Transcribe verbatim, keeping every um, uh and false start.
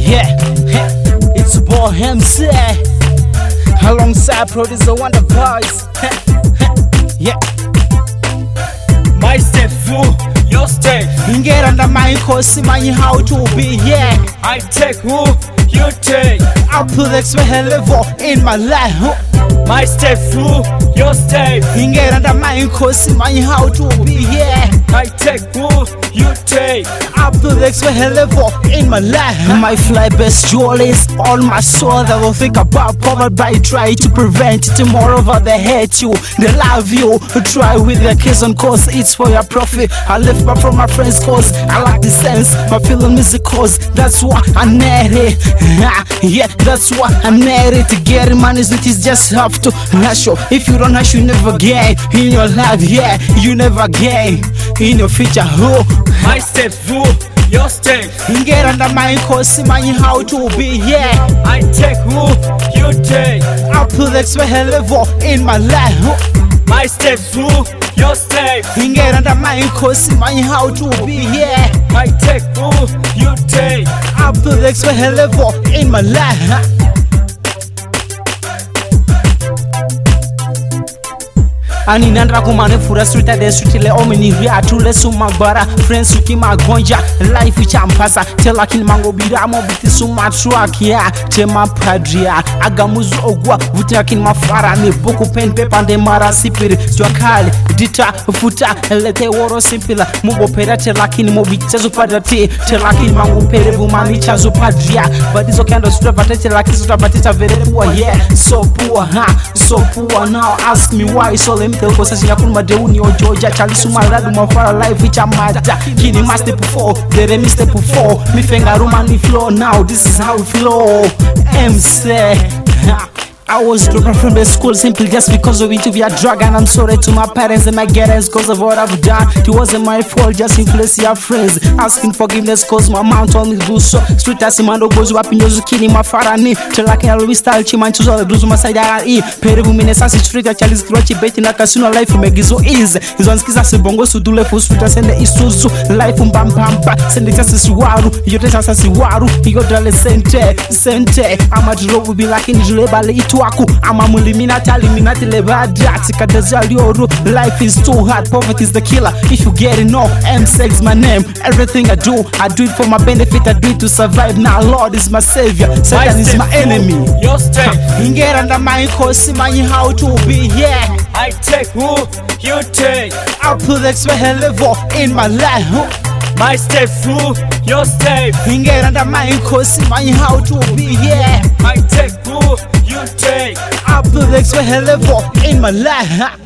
Yeah, it's your boy M C alongside producer Wonder Boys. Yeah, my step through your step. get under my course, man, how to be. Yeah, I take who you take. I put extra level in my life. My step through your step. Get under my course, man, how to be. Yeah, I take who you take. I put extra level in my life. My fly best jewel is all my soul that will think about poverty by try to prevent it. Moreover, they hate you, they love you. Try with their kids on course, it's for your profit. I live back from my friends' cause. I like the sense, my feeling music cause. That's why I need it. Yeah, that's why I need it. To get money, it is just have to hustle. If you don't hustle, you never gain in your life. Yeah, you never gain in your future. Oh, my step through your step. get under my course, man, how to be. Yeah, I take who you take. I put extra level in my life. My step through your step. Get under my course, man, how to be. Yeah, I take who you take. I put extra level in my life. Ani nandra kumane fura street de street le omini ria tule suma bara friends suki magonja life champasa tela kin mango bira mo biti suma truck ya tema padria agamuzu ogwa vutakin mafara ni boku pen paper de mara sipiri twakale dita futa lete woro simpila mubo pera tela kin mo biti zo padati tela kin mango pere bumani chazo padria but this kind of stuff but tela kin zo batita very poor. Yeah, so poor, huh? So poor. Now ask me why. So let me tell cause ya kun madeuni o Georgia chali sumaradu mafara life which amata kini master before the remi step before mi fenga romani flow. Now this is how we flow. M C I was dropping from the school simply just because of it. We are drug and I'm sorry to my parents and my guardians cause of what I've done. It wasn't my fault, just influence your friends. Asking forgiveness cause my mom told me to do so. Street as mando goes up in your zucchini my farani. Till I can always style chiman to all the blues my side I eat. Perevu minesasi street actually stretchy bait in a casino life make it so easy. Is on skiza se bongo su dule for street send the isuzu life um bam bam bam send the just siwaru. You just as siwaru. You dale sente sente. I'm a draw will be like in Julebale itu. I'm a muliminati, eliminati lebadati kadazalioru. Life is too hard, poverty is the killer. If you get it, no, M C is my name. Everything I do, I do it for my benefit. I do it to survive. Now Lord is my savior, Satan is my enemy. Your step. Get under my course, man, how to be. Yeah, I take who you take. I put extra level in my life. My step through your step. Get under my course, man, how to be. Yeah, I take who you take. I put extra level in my life.